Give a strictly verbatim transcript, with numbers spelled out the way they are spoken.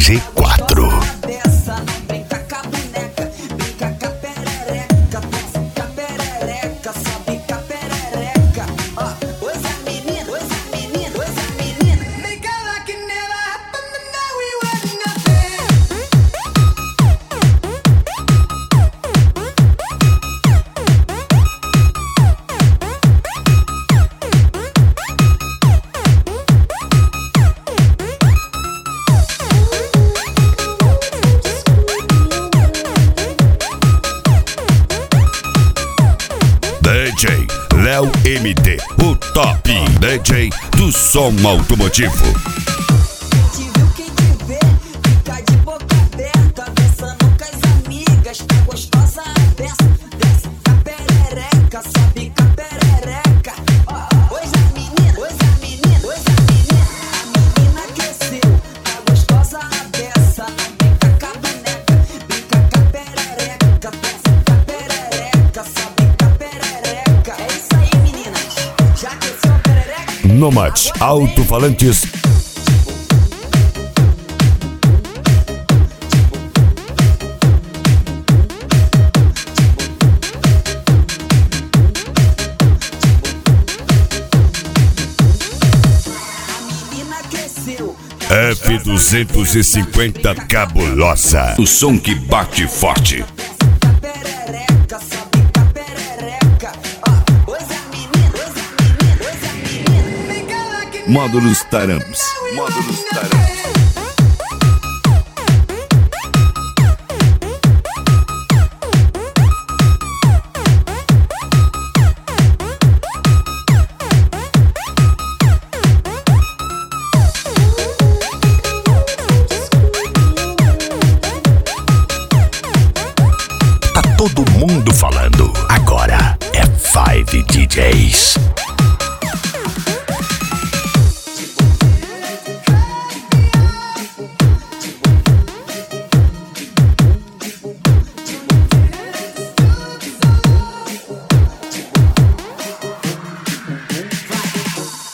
G quatro. D J Léo M D, o top D J do som automotivo. Te viu quem te vê, fica de boca aberta, dançando com as amigas, tá gostosa a peça, desce com a perereca, sobe com a perereca. Ó, hoje a menina, hoje a menina, hoje a menina, a menina cresceu, tá gostosa a peça, brinca com a boneca, brinca com a perereca, desce com a perereca, sobe com a perereca. É isso aí, meninas, já cresceu a perereca? Nomad Alto-Falantes. F duzentos e cinquenta Cabulosa, o som que bate forte. Módulos Taramps. Módulos Taramps. Tá todo mundo falando. Agora é Five D Js.